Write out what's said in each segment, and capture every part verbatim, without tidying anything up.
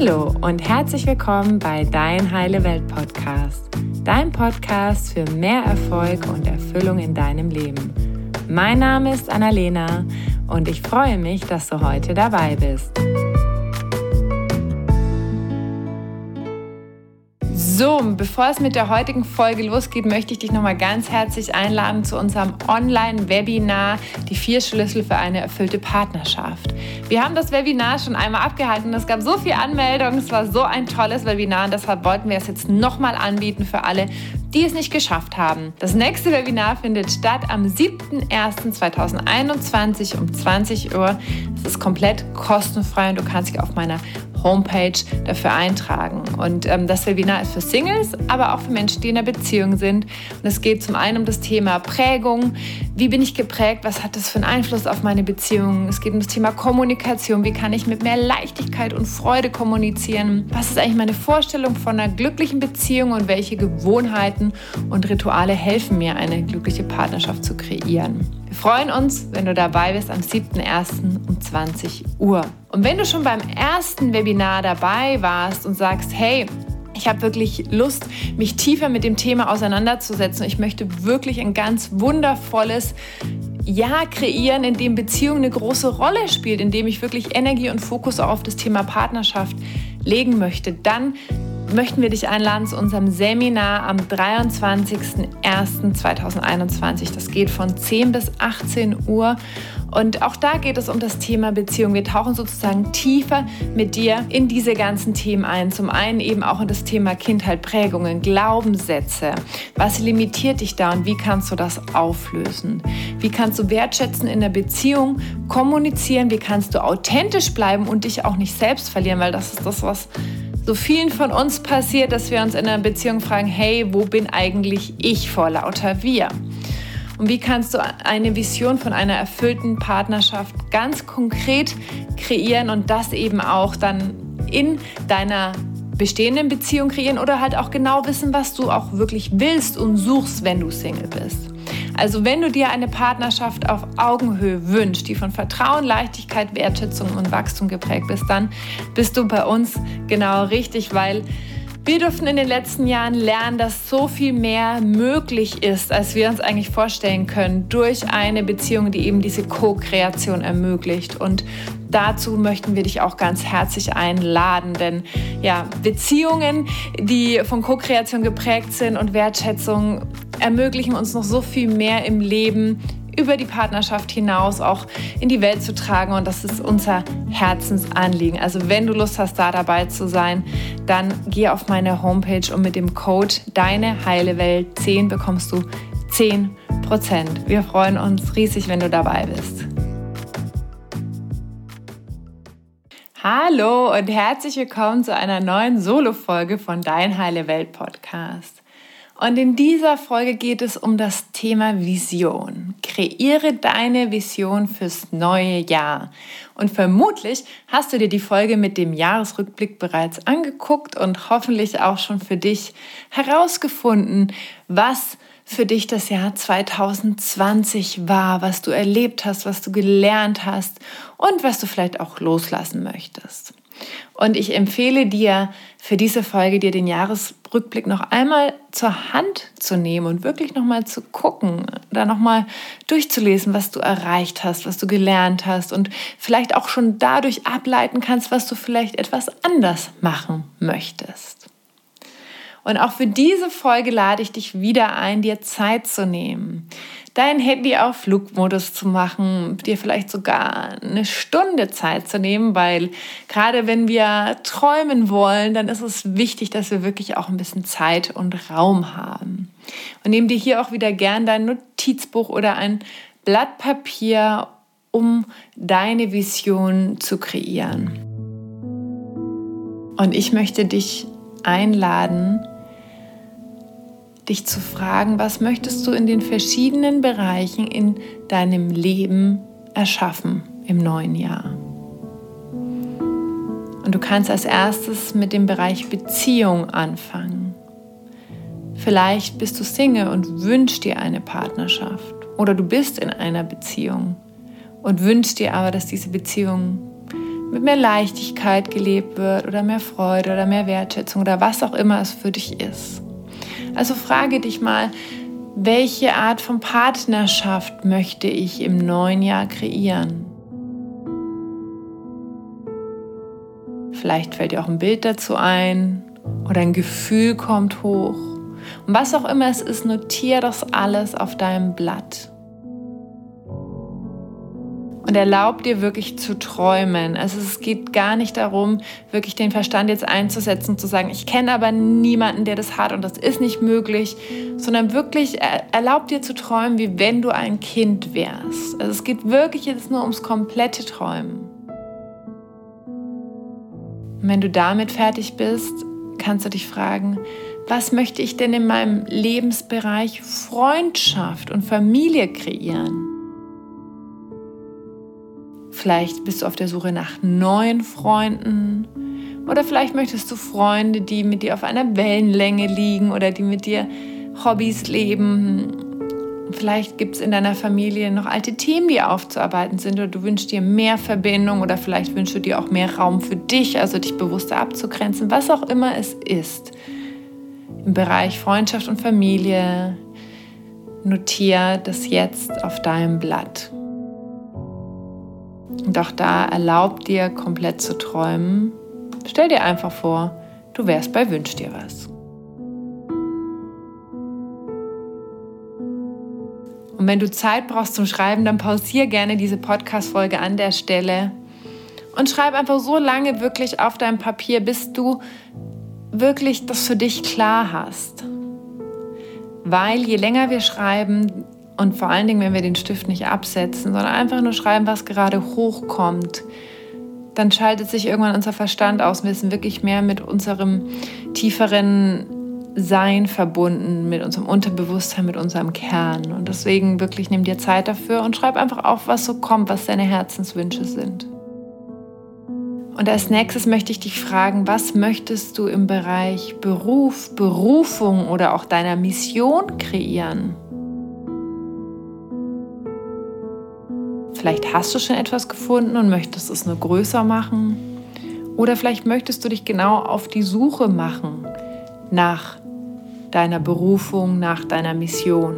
Hallo und herzlich willkommen bei Dein Heile Welt Podcast, dein Podcast für mehr Erfolg und Erfüllung in deinem Leben. Mein Name ist Annalena und ich freue mich, dass du heute dabei bist. So, bevor es mit der heutigen Folge losgeht, möchte ich dich nochmal ganz herzlich einladen zu unserem Online-Webinar Die vier Schlüssel für eine erfüllte Partnerschaft. Wir haben das Webinar schon einmal abgehalten. Es gab so viele Anmeldungen. Es war so ein tolles Webinar und deshalb wollten wir es jetzt nochmal anbieten für alle, die es nicht geschafft haben. Das nächste Webinar findet statt am siebten ersten zweitausendeinundzwanzig um zwanzig Uhr. Es ist komplett kostenfrei und du kannst dich auf meiner Homepage dafür eintragen. Und ähm, das Webinar ist für Singles, aber auch für Menschen, die in einer Beziehung sind. Und es geht zum einen um das Thema Prägung. Wie bin ich geprägt? Was hat das für einen Einfluss auf meine Beziehung? Es geht um das Thema Kommunikation. Wie kann ich mit mehr Leichtigkeit und Freude kommunizieren? Was ist eigentlich meine Vorstellung von einer glücklichen Beziehung und welche Gewohnheiten und Rituale helfen mir, eine glückliche Partnerschaft zu kreieren? Wir freuen uns, wenn du dabei bist am siebten ersten um zwanzig Uhr. Und wenn du schon beim ersten Webinar dabei warst und sagst, hey, ich habe wirklich Lust, mich tiefer mit dem Thema auseinanderzusetzen. Ich möchte wirklich ein ganz wundervolles Jahr kreieren, in dem Beziehung eine große Rolle spielt, in dem ich wirklich Energie und Fokus auch auf das Thema Partnerschaft legen möchte, dann möchten wir dich einladen zu unserem Seminar am dreiundzwanzigsten ersten zweitausendeinundzwanzig. Das geht von zehn bis achtzehn Uhr. Und auch da geht es um das Thema Beziehung. Wir tauchen sozusagen tiefer mit dir in diese ganzen Themen ein. Zum einen eben auch in das Thema Kindheit, Prägungen, Glaubenssätze. Was limitiert dich da und wie kannst du das auflösen? Wie kannst du wertschätzen in der Beziehung, kommunizieren? Wie kannst du authentisch bleiben und dich auch nicht selbst verlieren? Weil das ist das, was so vielen von uns passiert, dass wir uns in einer Beziehung fragen, hey, wo bin eigentlich ich vor lauter wir? Und wie kannst du eine Vision von einer erfüllten Partnerschaft ganz konkret kreieren und das eben auch dann in deiner bestehenden Beziehung kreieren oder halt auch genau wissen, was du auch wirklich willst und suchst, wenn du Single bist? Also wenn du dir eine Partnerschaft auf Augenhöhe wünschst, die von Vertrauen, Leichtigkeit, Wertschätzung und Wachstum geprägt ist, dann bist du bei uns genau richtig, weil wir durften in den letzten Jahren lernen, dass so viel mehr möglich ist, als wir uns eigentlich vorstellen können, durch eine Beziehung, die eben diese Co-Kreation ermöglicht. Und dazu möchten wir dich auch ganz herzlich einladen, denn ja, Beziehungen, die von Co-Kreation geprägt sind und Wertschätzung, ermöglichen uns noch so viel mehr im Leben, über die Partnerschaft hinaus auch in die Welt zu tragen und das ist unser Herzensanliegen. Also wenn du Lust hast, da dabei zu sein, dann geh auf meine Homepage und mit dem Code Deine Heile Welt zehn bekommst du zehn Prozent. Wir freuen uns riesig, wenn du dabei bist. Hallo und herzlich willkommen zu einer neuen Solo-Folge von Dein Heile Welt Podcast. Und in dieser Folge geht es um das Thema Vision. Kreiere deine Vision fürs neue Jahr. Und vermutlich hast du dir die Folge mit dem Jahresrückblick bereits angeguckt und hoffentlich auch schon für dich herausgefunden, was für dich das Jahr zweitausendzwanzig war, was du erlebt hast, was du gelernt hast und was du vielleicht auch loslassen möchtest. Und ich empfehle dir für diese Folge, dir den Jahresrückblick noch einmal zur Hand zu nehmen und wirklich nochmal zu gucken, da nochmal durchzulesen, was du erreicht hast, was du gelernt hast und vielleicht auch schon dadurch ableiten kannst, was du vielleicht etwas anders machen möchtest. Und auch für diese Folge lade ich dich wieder ein, dir Zeit zu nehmen, dein Handy auf Flugmodus zu machen, dir vielleicht sogar eine Stunde Zeit zu nehmen, weil gerade wenn wir träumen wollen, dann ist es wichtig, dass wir wirklich auch ein bisschen Zeit und Raum haben. Und nimm dir hier auch wieder gern dein Notizbuch oder ein Blatt Papier, um deine Vision zu kreieren. Und ich möchte dich einladen, dich zu fragen, was möchtest du in den verschiedenen Bereichen in deinem Leben erschaffen im neuen Jahr? Und du kannst als erstes mit dem Bereich Beziehung anfangen. Vielleicht bist du Single und wünschst dir eine Partnerschaft oder du bist in einer Beziehung und wünschst dir aber, dass diese Beziehung mit mehr Leichtigkeit gelebt wird oder mehr Freude oder mehr Wertschätzung oder was auch immer es für dich ist. Also frage dich mal, welche Art von Partnerschaft möchte ich im neuen Jahr kreieren? Vielleicht fällt dir auch ein Bild dazu ein oder ein Gefühl kommt hoch. Und was auch immer es ist, notiere das alles auf deinem Blatt. Und erlaub dir wirklich zu träumen. Also es geht gar nicht darum, wirklich den Verstand jetzt einzusetzen, zu sagen, ich kenne aber niemanden, der das hat und das ist nicht möglich, sondern wirklich erlaub dir zu träumen, wie wenn du ein Kind wärst. Also es geht wirklich jetzt nur ums komplette Träumen. Und wenn du damit fertig bist, kannst du dich fragen, was möchte ich denn in meinem Lebensbereich Freundschaft und Familie kreieren? Vielleicht bist du auf der Suche nach neuen Freunden oder vielleicht möchtest du Freunde, die mit dir auf einer Wellenlänge liegen oder die mit dir Hobbys leben. Vielleicht gibt es in deiner Familie noch alte Themen, die aufzuarbeiten sind oder du wünschst dir mehr Verbindung oder vielleicht wünschst du dir auch mehr Raum für dich, also dich bewusster abzugrenzen, was auch immer es ist. Im Bereich Freundschaft und Familie notiere das jetzt auf deinem Blatt. Und auch da erlaub dir, komplett zu träumen. Stell dir einfach vor, du wärst bei Wünsch dir was. Und wenn du Zeit brauchst zum Schreiben, dann pausier gerne diese Podcast-Folge an der Stelle und schreib einfach so lange wirklich auf deinem Papier, bis du wirklich das für dich klar hast. Weil je länger wir schreiben, und vor allen Dingen, wenn wir den Stift nicht absetzen, sondern einfach nur schreiben, was gerade hochkommt, dann schaltet sich irgendwann unser Verstand aus. Wir sind wirklich mehr mit unserem tieferen Sein verbunden, mit unserem Unterbewusstsein, mit unserem Kern. Und deswegen wirklich nimm dir Zeit dafür und schreib einfach auf, was so kommt, was deine Herzenswünsche sind. Und als nächstes möchte ich dich fragen, was möchtest du im Bereich Beruf, Berufung oder auch deiner Mission kreieren? Vielleicht hast du schon etwas gefunden und möchtest es nur größer machen. Oder vielleicht möchtest du dich genau auf die Suche machen nach deiner Berufung, nach deiner Mission.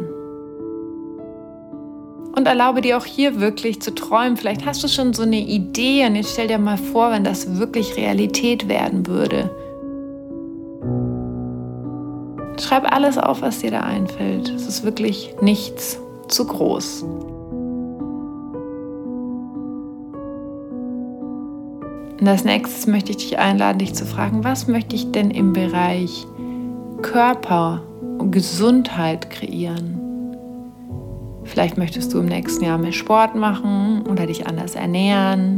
Und erlaube dir auch hier wirklich zu träumen. Vielleicht hast du schon so eine Idee und jetzt stell dir mal vor, wenn das wirklich Realität werden würde. Schreib alles auf, was dir da einfällt. Es ist wirklich nichts zu groß. Und als nächstes möchte ich dich einladen, dich zu fragen, was möchte ich denn im Bereich Körper und Gesundheit kreieren? Vielleicht möchtest du im nächsten Jahr mehr Sport machen oder dich anders ernähren.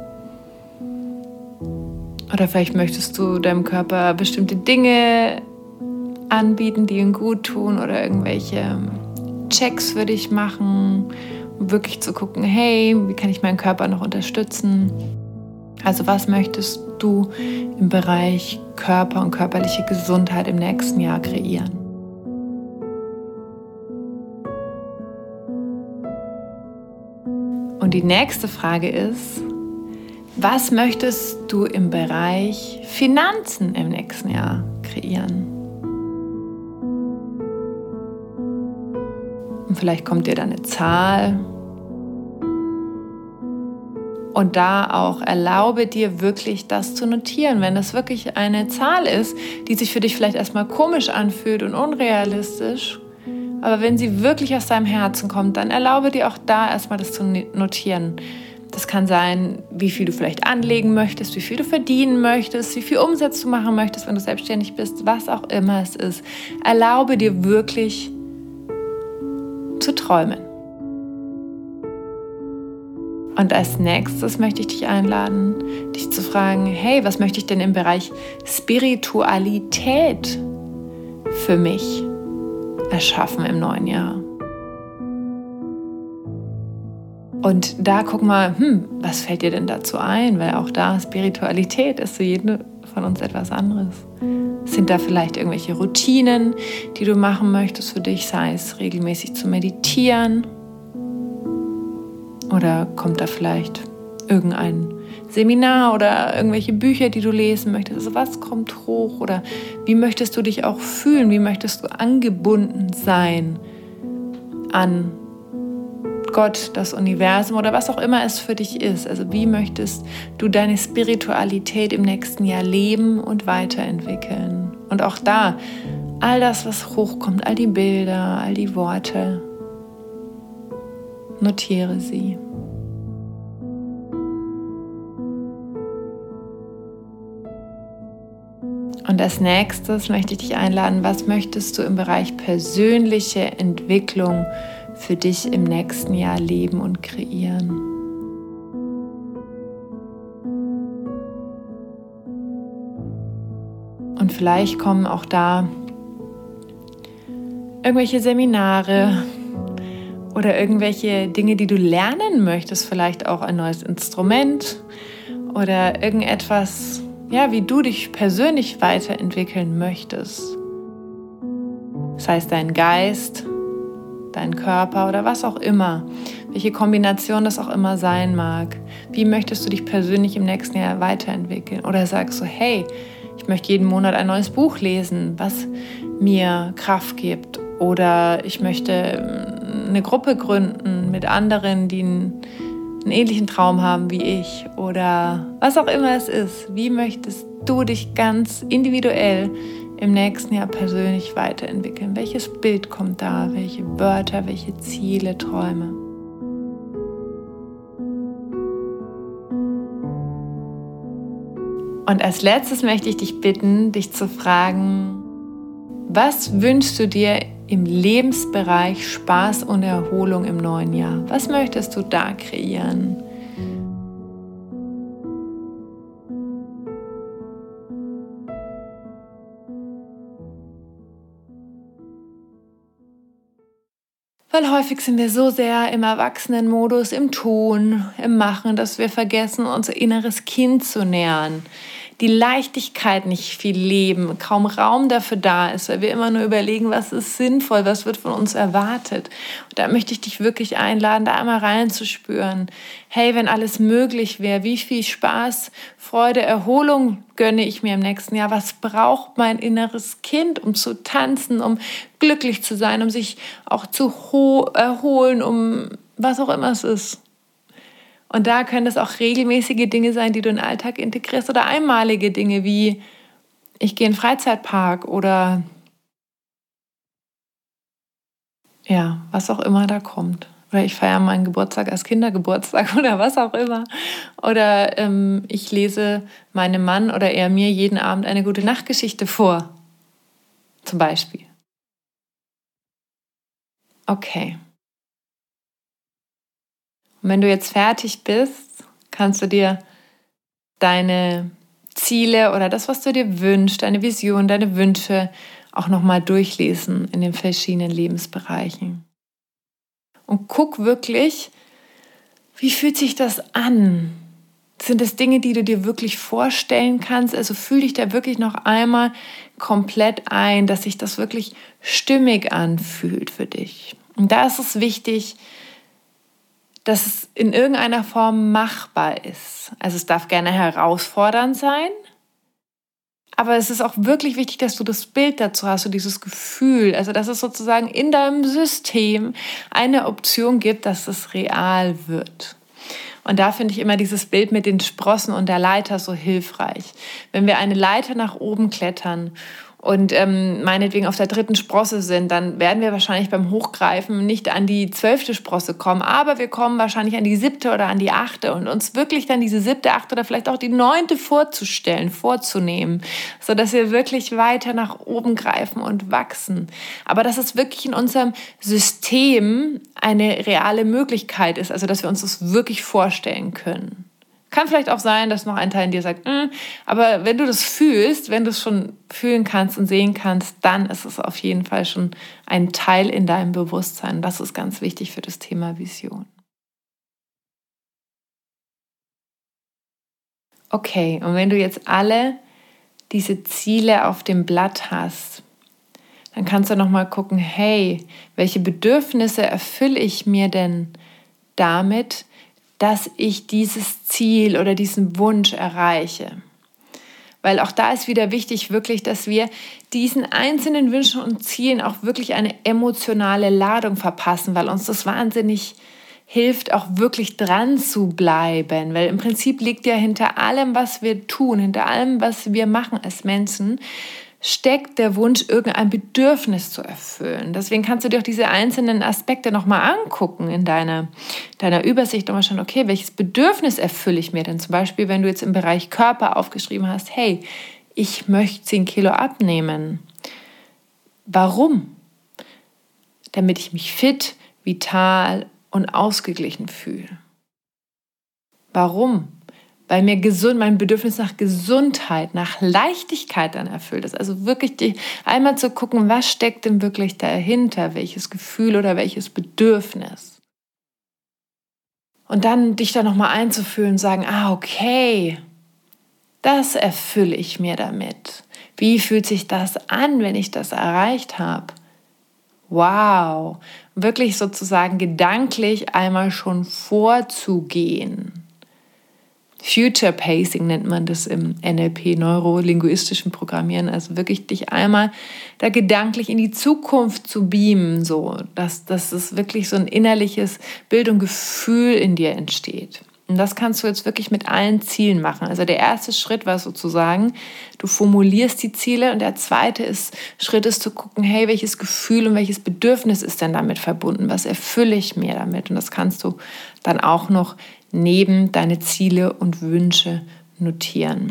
Oder vielleicht möchtest du deinem Körper bestimmte Dinge anbieten, die ihm gut tun oder irgendwelche Checks für dich machen, um wirklich zu gucken, hey, wie kann ich meinen Körper noch unterstützen? Also was möchtest du im Bereich Körper und körperliche Gesundheit im nächsten Jahr kreieren? Und die nächste Frage ist, was möchtest du im Bereich Finanzen im nächsten Jahr kreieren? Und vielleicht kommt dir da eine Zahl. Und da auch erlaube dir wirklich das zu notieren. Wenn das wirklich eine Zahl ist, die sich für dich vielleicht erstmal komisch anfühlt und unrealistisch, aber wenn sie wirklich aus deinem Herzen kommt, dann erlaube dir auch da erstmal das zu notieren. Das kann sein, wie viel du vielleicht anlegen möchtest, wie viel du verdienen möchtest, wie viel Umsatz du machen möchtest, wenn du selbstständig bist, was auch immer es ist. Erlaube dir wirklich zu träumen. Und als nächstes möchte ich dich einladen, dich zu fragen, hey, was möchte ich denn im Bereich Spiritualität für mich erschaffen im neuen Jahr? Und da guck mal, hm, was fällt dir denn dazu ein? Weil auch da Spiritualität ist für jeden von uns etwas anderes. Sind da vielleicht irgendwelche Routinen, die du machen möchtest für dich, sei es regelmäßig zu meditieren? Oder kommt da vielleicht irgendein Seminar oder irgendwelche Bücher, die du lesen möchtest? Also was kommt hoch oder wie möchtest du dich auch fühlen? Wie möchtest du angebunden sein an Gott, das Universum oder was auch immer es für dich ist? Also wie möchtest du deine Spiritualität im nächsten Jahr leben und weiterentwickeln? Und auch da, all das, was hochkommt, all die Bilder, all die Worte, notiere sie. Und als nächstes möchte ich dich einladen, was möchtest du im Bereich persönliche Entwicklung für dich im nächsten Jahr leben und kreieren? Und vielleicht kommen auch da irgendwelche Seminare oder irgendwelche Dinge, die du lernen möchtest, vielleicht auch ein neues Instrument oder irgendetwas, ja, wie du dich persönlich weiterentwickeln möchtest. Das heißt, dein Geist, dein Körper oder was auch immer, welche Kombination das auch immer sein mag. Wie möchtest du dich persönlich im nächsten Jahr weiterentwickeln? Oder sagst du, hey, ich möchte jeden Monat ein neues Buch lesen, was mir Kraft gibt. Oder ich möchte eine Gruppe gründen mit anderen, die einen, einen ähnlichen Traum haben wie ich. Oder was auch immer es ist. Wie möchtest du dich ganz individuell im nächsten Jahr persönlich weiterentwickeln? Welches Bild kommt da? Welche Wörter, welche Ziele, Träume? Und als letztes möchte ich dich bitten, dich zu fragen, was wünschst du dir im Lebensbereich Spaß und Erholung im neuen Jahr? Was möchtest du da kreieren? Weil häufig sind wir so sehr im Erwachsenenmodus, im Tun, im Machen, dass wir vergessen, unser inneres Kind zu nähern. Die Leichtigkeit nicht viel leben, kaum Raum dafür da ist, weil wir immer nur überlegen, was ist sinnvoll, was wird von uns erwartet. Und da möchte ich dich wirklich einladen, da einmal reinzuspüren. Hey, wenn alles möglich wäre, wie viel Spaß, Freude, Erholung gönne ich mir im nächsten Jahr? Was braucht mein inneres Kind, um zu tanzen, um glücklich zu sein, um sich auch zu ho- erholen, um was auch immer es ist? Und da können es auch regelmäßige Dinge sein, die du in den Alltag integrierst oder einmalige Dinge wie ich gehe in den Freizeitpark oder ja, was auch immer da kommt. Oder ich feiere meinen Geburtstag als Kindergeburtstag oder was auch immer. Oder ähm, ich lese meinem Mann oder er mir jeden Abend eine gute Nachtgeschichte vor. Zum Beispiel. Okay. Und wenn du jetzt fertig bist, kannst du dir deine Ziele oder das, was du dir wünschst, deine Vision, deine Wünsche auch nochmal durchlesen in den verschiedenen Lebensbereichen. Und guck wirklich, wie fühlt sich das an? Sind das Dinge, die du dir wirklich vorstellen kannst? Also fühl dich da wirklich noch einmal komplett ein, dass sich das wirklich stimmig anfühlt für dich. Und da ist es wichtig, dass es in irgendeiner Form machbar ist. Also es darf gerne herausfordernd sein, aber es ist auch wirklich wichtig, dass du das Bild dazu hast, so dieses Gefühl, also dass es sozusagen in deinem System eine Option gibt, dass es real wird. Und da finde ich immer dieses Bild mit den Sprossen und der Leiter so hilfreich. Wenn wir eine Leiter nach oben klettern und ähm, meinetwegen auf der dritten Sprosse sind, dann werden wir wahrscheinlich beim Hochgreifen nicht an die zwölfte Sprosse kommen, aber wir kommen wahrscheinlich an die siebte oder an die achte und uns wirklich dann diese siebte, achte oder vielleicht auch die neunte vorzustellen, vorzunehmen, sodass wir wirklich weiter nach oben greifen und wachsen. Aber dass es wirklich in unserem System eine reale Möglichkeit ist, also dass wir uns das wirklich vorstellen können. Kann vielleicht auch sein, dass noch ein Teil in dir sagt, mm, aber wenn du das fühlst, wenn du es schon fühlen kannst und sehen kannst, dann ist es auf jeden Fall schon ein Teil in deinem Bewusstsein. Das ist ganz wichtig für das Thema Vision. Okay, und wenn du jetzt alle diese Ziele auf dem Blatt hast, dann kannst du nochmal gucken, hey, welche Bedürfnisse erfülle ich mir denn damit, dass ich dieses Ziel oder diesen Wunsch erreiche. Weil auch da ist wieder wichtig, wirklich, dass wir diesen einzelnen Wünschen und Zielen auch wirklich eine emotionale Ladung verpassen, weil uns das wahnsinnig hilft, auch wirklich dran zu bleiben. Weil im Prinzip liegt ja hinter allem, was wir tun, hinter allem, was wir machen als Menschen, steckt der Wunsch, irgendein Bedürfnis zu erfüllen. Deswegen kannst du dir auch diese einzelnen Aspekte nochmal angucken in deiner, deiner Übersicht und mal schauen, okay, welches Bedürfnis erfülle ich mir denn? Zum Beispiel, wenn du jetzt im Bereich Körper aufgeschrieben hast, hey, ich möchte zehn Kilo abnehmen. Warum? Damit ich mich fit, vital und ausgeglichen fühle. Warum? Weil mir gesund, mein Bedürfnis nach Gesundheit, nach Leichtigkeit dann erfüllt ist. Also wirklich die, einmal zu gucken, was steckt denn wirklich dahinter, welches Gefühl oder welches Bedürfnis. Und dann dich da nochmal einzufühlen und sagen, ah, okay, das erfülle ich mir damit. Wie fühlt sich das an, wenn ich das erreicht habe? Wow, wirklich sozusagen gedanklich einmal schon vorzugehen. Future Pacing nennt man das im N L P, neurolinguistischen Programmieren, also wirklich dich einmal da gedanklich in die Zukunft zu beamen, so, dass, dass es wirklich so ein innerliches Bild und Gefühl in dir entsteht. Und das kannst du jetzt wirklich mit allen Zielen machen. Also der erste Schritt war sozusagen, du formulierst die Ziele und der zweite ist, Schritt ist zu gucken, hey, welches Gefühl und welches Bedürfnis ist denn damit verbunden? Was erfülle ich mir damit? Und das kannst du dann auch noch neben deine Ziele und Wünsche notieren.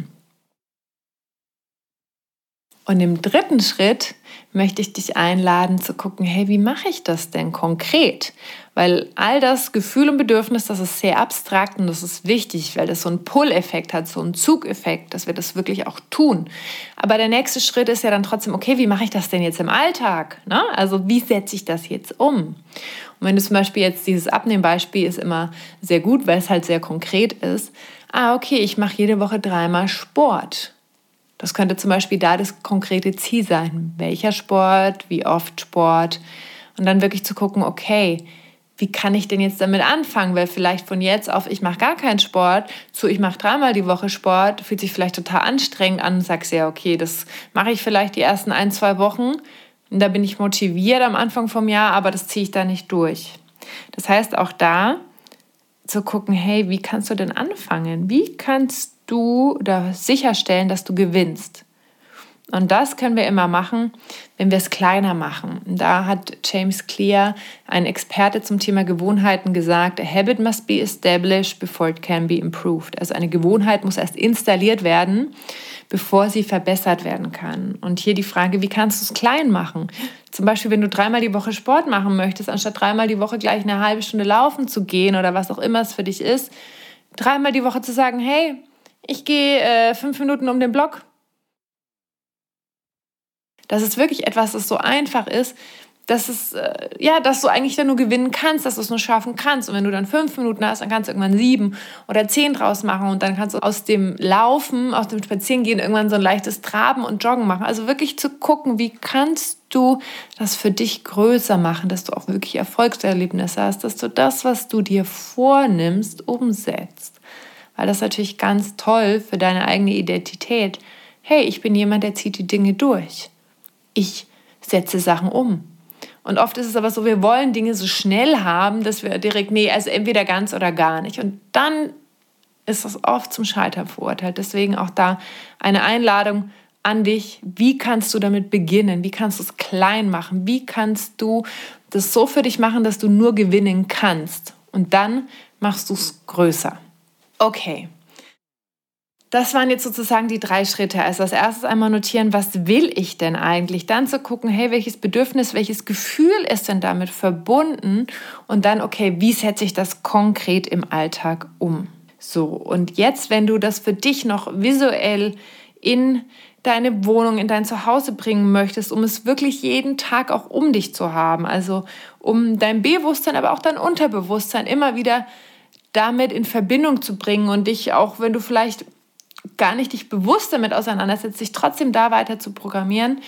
Und im dritten Schritt möchte ich dich einladen zu gucken, hey, wie mache ich das denn konkret? Weil all das Gefühl und Bedürfnis, das ist sehr abstrakt und das ist wichtig, weil das so einen Pull-Effekt hat, so einen Zugeffekt, dass wir das wirklich auch tun. Aber der nächste Schritt ist ja dann trotzdem, okay, wie mache ich das denn jetzt im Alltag? Ne? Also wie setze ich das jetzt um? Und wenn du zum Beispiel jetzt dieses Abnehmbeispiel ist immer sehr gut, weil es halt sehr konkret ist. Ah, okay, ich mache jede Woche dreimal Sport. Das könnte zum Beispiel da das konkrete Ziel sein. Welcher Sport, wie oft Sport? Und dann wirklich zu gucken, okay, wie kann ich denn jetzt damit anfangen? Weil vielleicht von jetzt auf, ich mache gar keinen Sport, zu ich mache dreimal die Woche Sport, fühlt sich vielleicht total anstrengend an und sagst ja, okay, das mache ich vielleicht die ersten ein, zwei Wochen. Und da bin ich motiviert am Anfang vom Jahr, aber das ziehe ich da nicht durch. Das heißt auch da zu gucken, hey, wie kannst du denn anfangen? Wie kannst du da sicherstellen, dass du gewinnst? Und das können wir immer machen, wenn wir es kleiner machen. Und da hat James Clear, ein Experte zum Thema Gewohnheiten, gesagt, a habit must be established before it can be improved. Also eine Gewohnheit muss erst installiert werden, bevor sie verbessert werden kann. Und hier die Frage, wie kannst du es klein machen? Zum Beispiel, wenn du dreimal die Woche Sport machen möchtest, anstatt dreimal die Woche gleich eine halbe Stunde laufen zu gehen oder was auch immer es für dich ist, dreimal die Woche zu sagen, hey, ich gehe äh, fünf Minuten um den Block. Das ist wirklich etwas, das so einfach ist, dass, es, äh, ja, dass du eigentlich dann nur gewinnen kannst, dass du es nur schaffen kannst. Und wenn du dann fünf Minuten hast, dann kannst du irgendwann sieben oder zehn draus machen. Und dann kannst du aus dem Laufen, aus dem Spazierengehen irgendwann so ein leichtes Traben und Joggen machen. Also wirklich zu gucken, wie kannst du das für dich größer machen, dass du auch wirklich Erfolgserlebnisse hast, dass du das, was du dir vornimmst, umsetzt. Weil das ist natürlich ganz toll für deine eigene Identität. Hey, ich bin jemand, der zieht die Dinge durch. Ich setze Sachen um. Und oft ist es aber so, wir wollen Dinge so schnell haben, dass wir direkt, nee, also entweder ganz oder gar nicht. Und dann ist das oft zum Scheitern verurteilt. Deswegen auch da eine Einladung an dich. Wie kannst du damit beginnen? Wie kannst du es klein machen? Wie kannst du das so für dich machen, dass du nur gewinnen kannst? Und dann machst du es größer. Okay. Das waren jetzt sozusagen die drei Schritte. Also als erstes einmal notieren, was will ich denn eigentlich? Dann zu gucken, hey, welches Bedürfnis, welches Gefühl ist denn damit verbunden? Und dann, okay, wie setze ich das konkret im Alltag um? So, und jetzt, wenn du das für dich noch visuell in deine Wohnung, in dein Zuhause bringen möchtest, um es wirklich jeden Tag auch um dich zu haben, also um dein Bewusstsein, aber auch dein Unterbewusstsein immer wieder damit in Verbindung zu bringen und dich auch, wenn du vielleicht gar nicht dich bewusst damit auseinandersetzt, dich trotzdem da weiter zu programmieren,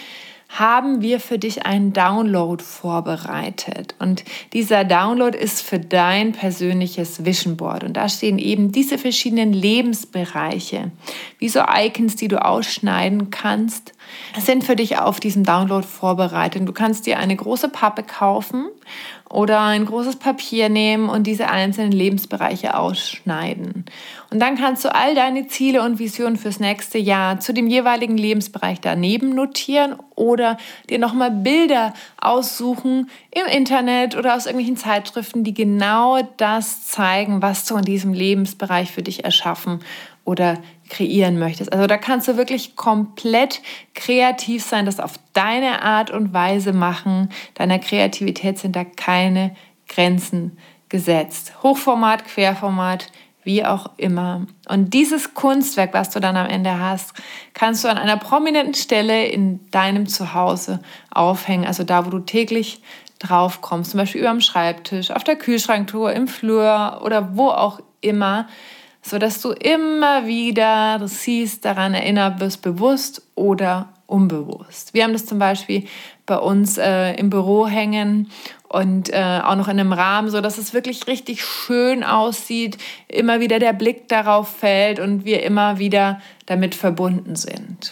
haben wir für dich einen Download vorbereitet. Und dieser Download ist für dein persönliches Vision Board. Und da stehen eben diese verschiedenen Lebensbereiche, wie so Icons, die du ausschneiden kannst, sind für dich auf diesem Download vorbereitet. Du kannst dir eine große Pappe kaufen oder ein großes Papier nehmen und diese einzelnen Lebensbereiche ausschneiden. Und dann kannst du all deine Ziele und Visionen fürs nächste Jahr zu dem jeweiligen Lebensbereich daneben notieren oder dir nochmal Bilder aussuchen im Internet oder aus irgendwelchen Zeitschriften, die genau das zeigen, was du in diesem Lebensbereich für dich erschaffen oder kreieren möchtest. Also da kannst du wirklich komplett kreativ sein, das auf deine Art und Weise machen. Deiner Kreativität sind da keine Grenzen gesetzt. Hochformat, Querformat, wie auch immer. Und dieses Kunstwerk, was du dann am Ende hast, kannst du an einer prominenten Stelle in deinem Zuhause aufhängen. Also da, wo du täglich drauf kommst, zum Beispiel über dem Schreibtisch, auf der Kühlschranktür, im Flur oder wo auch immer, sodass du immer wieder das siehst, daran erinnert wirst, bewusst oder unbewusst. Wir haben das zum Beispiel bei uns äh, im Büro hängen und äh, auch noch in einem Rahmen, sodass es wirklich richtig schön aussieht, immer wieder der Blick darauf fällt und wir immer wieder damit verbunden sind.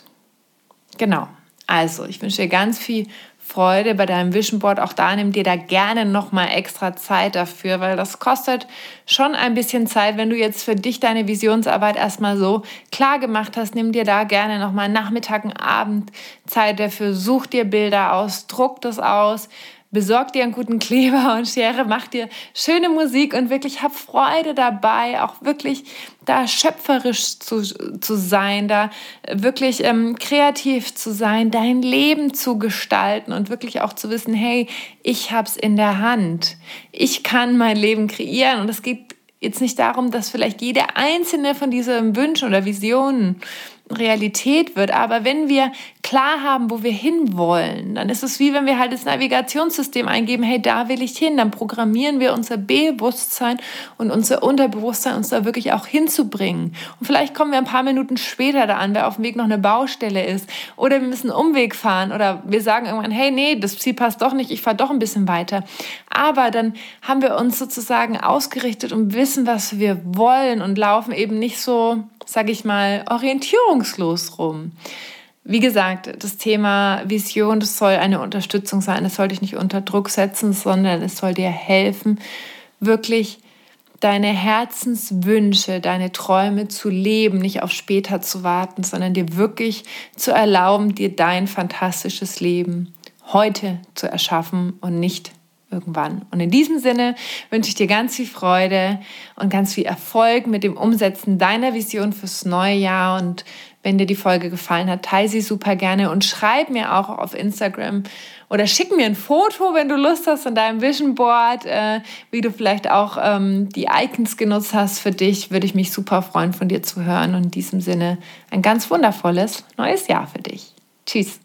Genau, also ich wünsche dir ganz viel Freude bei deinem Vision Board. Auch da nimm dir da gerne nochmal extra Zeit dafür, weil das kostet schon ein bisschen Zeit. Wenn du jetzt für dich deine Visionsarbeit erstmal so klar gemacht hast, nimm dir da gerne nochmal Nachmittag, Abend Zeit dafür. Such dir Bilder aus, druck das aus, besorg dir einen guten Kleber und Schere, mach dir schöne Musik und wirklich hab Freude dabei, auch wirklich da schöpferisch zu, zu sein, da wirklich ähm, kreativ zu sein, dein Leben zu gestalten und wirklich auch zu wissen, hey, ich hab's in der Hand. Ich kann mein Leben kreieren und es geht jetzt nicht darum, dass vielleicht jede einzelne von diesen Wünschen oder Visionen Realität wird, aber wenn wir klar haben, wo wir hinwollen, dann ist es wie wenn wir halt das Navigationssystem eingeben, hey, da will ich hin, dann programmieren wir unser Bewusstsein und unser Unterbewusstsein, uns da wirklich auch hinzubringen. Und vielleicht kommen wir ein paar Minuten später da an, weil auf dem Weg noch eine Baustelle ist oder wir müssen einen Umweg fahren oder wir sagen irgendwann, hey, nee, das Ziel passt doch nicht, ich fahre doch ein bisschen weiter. Aber dann haben wir uns sozusagen ausgerichtet und wissen, was wir wollen und laufen eben nicht so, sage ich mal, orientierungslos rum. Wie gesagt, das Thema Vision, das soll eine Unterstützung sein. Es soll dich nicht unter Druck setzen, sondern es soll dir helfen, wirklich deine Herzenswünsche, deine Träume zu leben, nicht auf später zu warten, sondern dir wirklich zu erlauben, dir dein fantastisches Leben heute zu erschaffen und nicht irgendwann. Und in diesem Sinne wünsche ich dir ganz viel Freude und ganz viel Erfolg mit dem Umsetzen deiner Vision fürs neue Jahr. Und wenn dir die Folge gefallen hat, teile sie super gerne und schreib mir auch auf Instagram oder schick mir ein Foto, wenn du Lust hast, an deinem Vision Board, äh, wie du vielleicht auch ähm, die Icons genutzt hast für dich. Würde ich mich super freuen, von dir zu hören. Und in diesem Sinne ein ganz wundervolles neues Jahr für dich. Tschüss.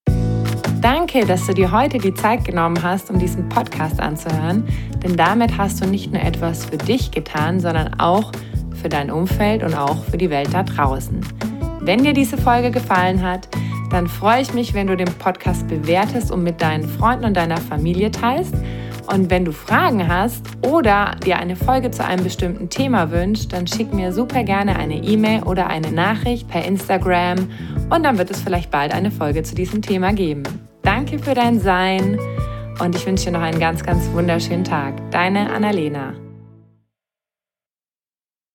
Danke, dass du dir heute die Zeit genommen hast, um diesen Podcast anzuhören, denn damit hast du nicht nur etwas für dich getan, sondern auch für dein Umfeld und auch für die Welt da draußen. Wenn dir diese Folge gefallen hat, dann freue ich mich, wenn du den Podcast bewertest und mit deinen Freunden und deiner Familie teilst. Und wenn du Fragen hast oder dir eine Folge zu einem bestimmten Thema wünschst, dann schick mir super gerne eine E-Mail oder eine Nachricht per Instagram und dann wird es vielleicht bald eine Folge zu diesem Thema geben. Danke für dein Sein und ich wünsche dir noch einen ganz, ganz wunderschönen Tag. Deine Annalena.